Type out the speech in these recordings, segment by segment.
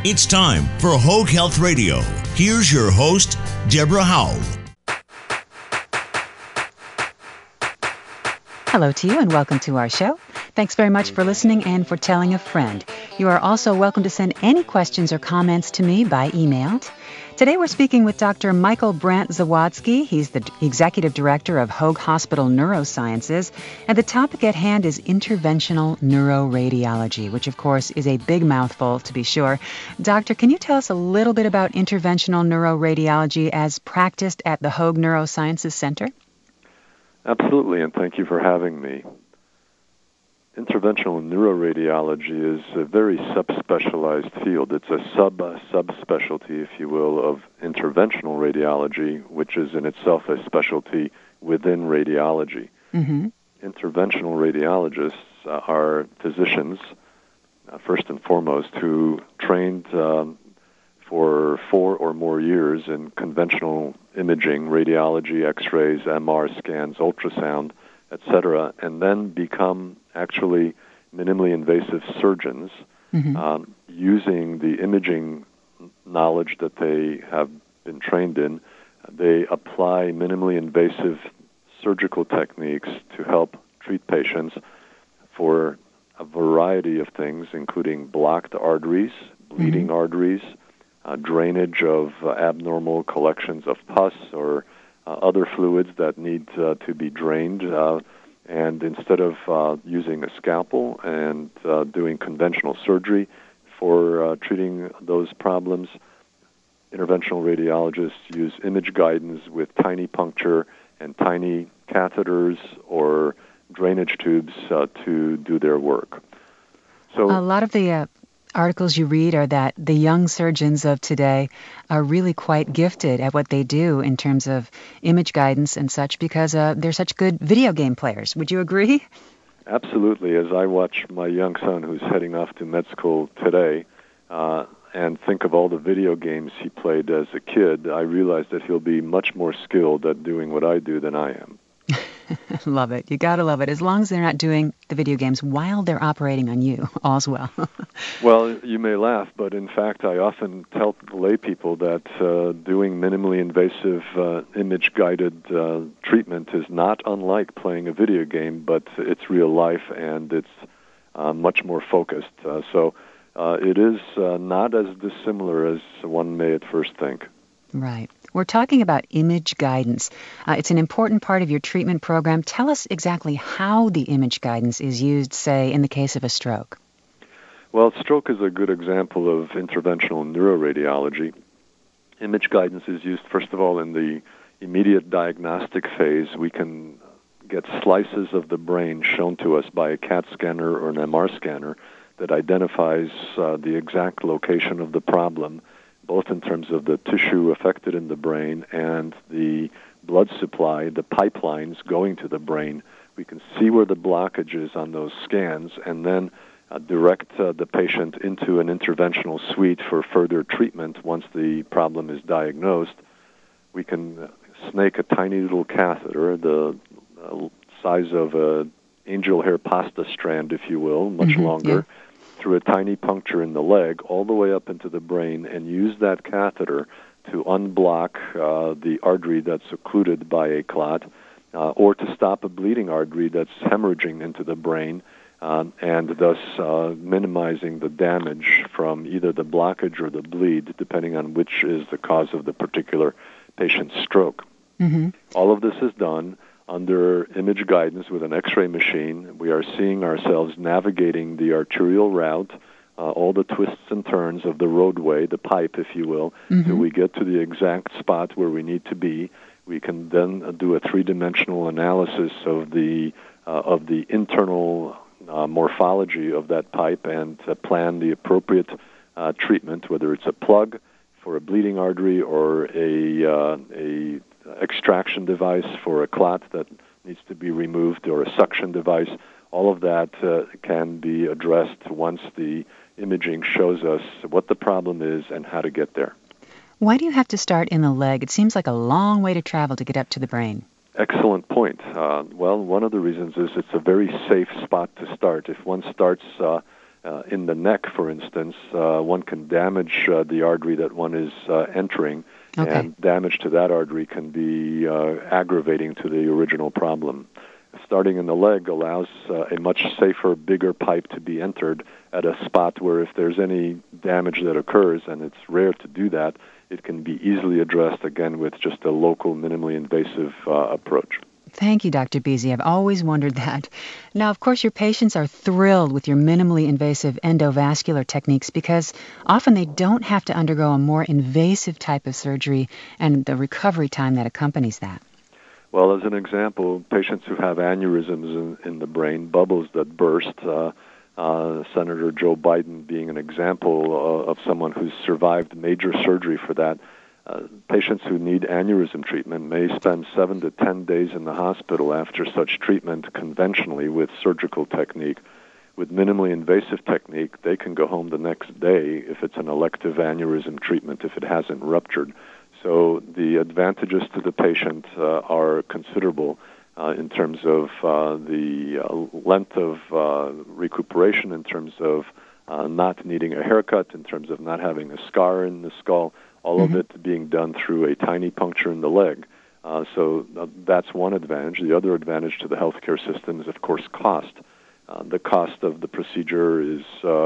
It's time for Hoag Health Radio. Here's your host, Deborah Howell. Hello to you and welcome to our show. Thanks very much for listening and for telling a friend. You are also welcome to send any questions or comments to me by email. Today we're speaking with Dr. Michael Brandt-Zawadzki. He's the Executive Director of Hoag Hospital Neurosciences. And the topic at hand is interventional neuroradiology, which of course is a big mouthful to be sure. Doctor, can you tell us a little bit about interventional neuroradiology as practiced at the Hoag Neurosciences Center? Absolutely, and thank you for having me. Interventional neuroradiology is a very subspecialized field. It's a subspecialty, if you will, of interventional radiology, which is in itself a specialty within radiology. Mm-hmm. Interventional radiologists are physicians, first and foremost, who trained for 4 or more years in conventional imaging, radiology, X-rays, MR scans, ultrasound, etc., and then become actually minimally invasive surgeons using the imaging knowledge that they have been trained in. They apply minimally invasive surgical techniques to help treat patients for a variety of things, including blocked arteries, bleeding arteries, drainage of abnormal collections of pus or other fluids that need to be drained. And instead of using a scalpel and doing conventional surgery for treating those problems, interventional radiologists use image guidance with tiny puncture and tiny catheters or drainage tubes to do their work. So a lot of the articles you read are that the young surgeons of today are really quite gifted at what they do in terms of image guidance and such because they're such good video game players. Would you agree? Absolutely. As I watch my young son who's heading off to med school today and think of all the video games he played as a kid, I realize that he'll be much more skilled at doing what I do than I am. Love it. You got to love it. As long as they're not doing the video games while they're operating on you, all's well. Well, you may laugh, but in fact, I often tell lay people that doing minimally invasive image-guided treatment is not unlike playing a video game, but it's real life and it's much more focused. So it is not as dissimilar as one may at first think. Right. We're talking about image guidance. It's an important part of your treatment program. Tell us exactly how the image guidance is used, say, in the case of a stroke. Well, stroke is a good example of interventional neuroradiology. Image guidance is used, first of all, in the immediate diagnostic phase. We can get slices of the brain shown to us by a CAT scanner or an MR scanner that identifies the exact location of the problem, both in terms of the tissue affected in the brain and the blood supply, the pipelines going to the brain. We can see where the blockage is on those scans and then direct the patient into an interventional suite for further treatment once the problem is diagnosed. We can snake a tiny little catheter, the size of an angel hair pasta strand, if you will, much longer, through a tiny puncture in the leg all the way up into the brain and use that catheter to unblock the artery that's occluded by a clot or to stop a bleeding artery that's hemorrhaging into the brain and thus minimizing the damage from either the blockage or the bleed, depending on which is the cause of the particular patient's stroke. All of this is done under image guidance with an X-ray machine. We are seeing ourselves navigating the arterial route, all the twists and turns of the roadway, the pipe, if you will, till we get to the exact spot where we need to be. We can then do a three-dimensional analysis of the internal morphology of that pipe and plan the appropriate treatment, whether it's a plug for a bleeding artery or a extraction device for a clot that needs to be removed or a suction device. All of that can be addressed once the imaging shows us what the problem is and how to get there. Why do you have to start in the leg? It seems like a long way to travel to get up to the brain. Excellent point. Well, one of the reasons is it's a very safe spot to start. If one starts In the neck, for instance, one can damage the artery that one is entering, and damage to that artery can be aggravating to the original problem. Starting in the leg allows a much safer, bigger pipe to be entered at a spot where if there's any damage that occurs, and it's rare to do that, it can be easily addressed, again, with just a local, minimally invasive approach. Thank you, Dr. Beasy. I've always wondered that. Now, of course, your patients are thrilled with your minimally invasive endovascular techniques because often they don't have to undergo a more invasive type of surgery and the recovery time that accompanies that. Well, as an example, patients who have aneurysms in the brain, bubbles that burst, Senator Joe Biden being an example of someone who's survived major surgery for that. Patients who need aneurysm treatment may spend 7 to 10 days in the hospital after such treatment conventionally with surgical technique. With minimally invasive technique, they can go home the next day if it's an elective aneurysm treatment, if it hasn't ruptured. So the advantages to the patient are considerable in terms of the length of recuperation, in terms of not needing a haircut, in terms of not having a scar in the skull, all of it being done through a tiny puncture in the leg. So that's one advantage. The other advantage to the healthcare system is, of course, cost. The cost of the procedure is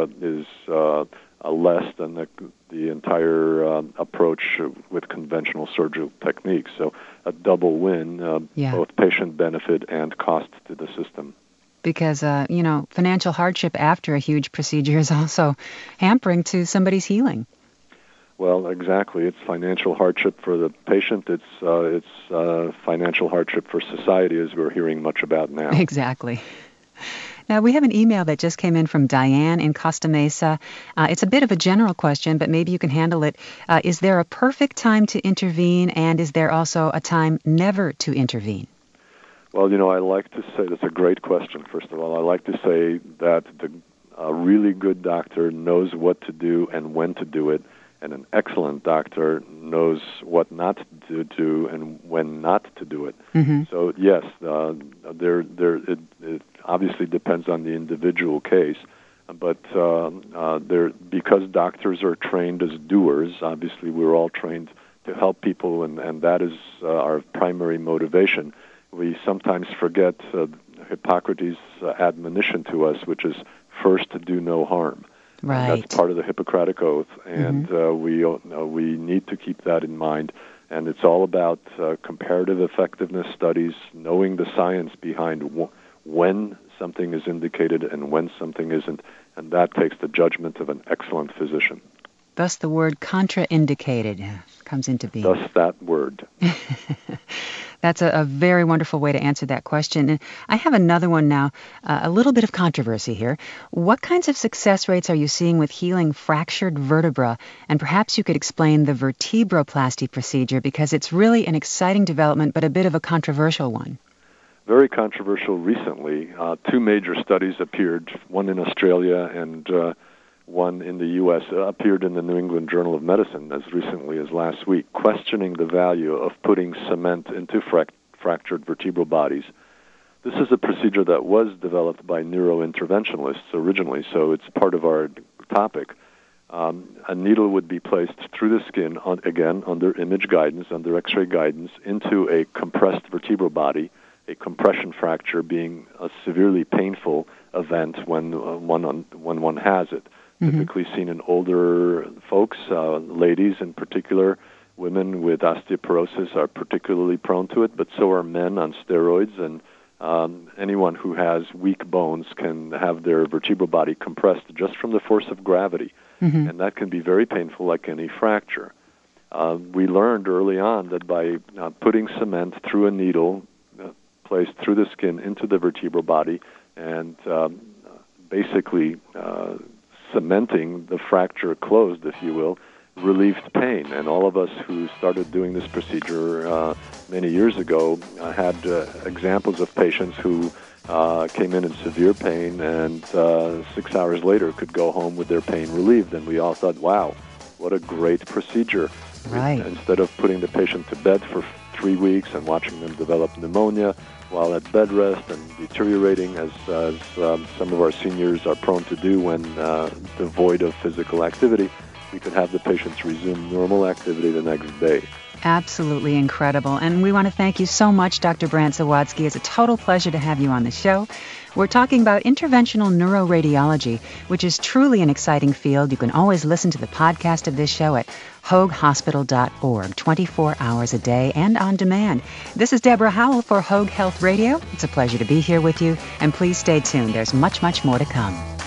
less than the entire approach with conventional surgical techniques. So a double win, both patient benefit and cost to the system. Because, financial hardship after a huge procedure is also hampering to somebody's healing. Well, exactly. It's financial hardship for the patient. It's financial hardship for society, as we're hearing much about now. Exactly. Now, we have an email that just came in from Diane in Costa Mesa. It's a bit of a general question, but maybe you can handle it. Is there a perfect time to intervene, and is there also a time never to intervene? Well, I like to say, that's a great question, first of all. I like to say that a really good doctor knows what to do and when to do it, and an excellent doctor knows what not to do and when not to do it. Mm-hmm. So yes, it obviously depends on the individual case, but because doctors are trained as doers, obviously we're all trained to help people, and that is our primary motivation. We sometimes forget Hippocrates' admonition to us, which is first to do no harm. Right. That's part of the Hippocratic Oath, and we need to keep that in mind. And it's all about comparative effectiveness studies, knowing the science behind when something is indicated and when something isn't, and that takes the judgment of an excellent physician. Thus the word contraindicated comes into being. Thus that word. That's a very wonderful way to answer that question. And I have another one now, a little bit of controversy here. What kinds of success rates are you seeing with healing fractured vertebra? And perhaps you could explain the vertebroplasty procedure, because it's really an exciting development, but a bit of a controversial one. Very controversial recently. 2 major studies appeared, one in Australia and one in the U.S., appeared in the New England Journal of Medicine as recently as last week, questioning the value of putting cement into fractured vertebral bodies. This is a procedure that was developed by neurointerventionalists originally, so it's part of our topic. A needle would be placed through the skin, again, under image guidance, under X-ray guidance, into a compressed vertebral body, a compression fracture being a severely painful event when one has it. Typically seen in older folks, ladies in particular. Women with osteoporosis are particularly prone to it, but so are men on steroids, and anyone who has weak bones can have their vertebral body compressed just from the force of gravity, and that can be very painful, like any fracture. We learned early on that by putting cement through a needle placed through the skin into the vertebral body and basically cementing the fracture closed, if you will, relieved pain. And all of us who started doing this procedure many years ago had examples of patients who came in severe pain and 6 hours later could go home with their pain relieved. And we all thought, wow, what a great procedure. Right. Instead of putting the patient to bed for 3 weeks and watching them develop pneumonia, while at bed rest and deteriorating, as some of our seniors are prone to do when devoid of physical activity, we could have the patients resume normal activity the next day. Absolutely incredible. And we want to thank you so much, Dr. Brant Zawadzki. It's a total pleasure to have you on the show. We're talking about interventional neuroradiology, which is truly an exciting field. You can always listen to the podcast of this show at hoaghospital.org, 24 hours a day and on demand. This is Deborah Howell for Hoag Health Radio. It's a pleasure to be here with you, and please stay tuned. There's much, much more to come.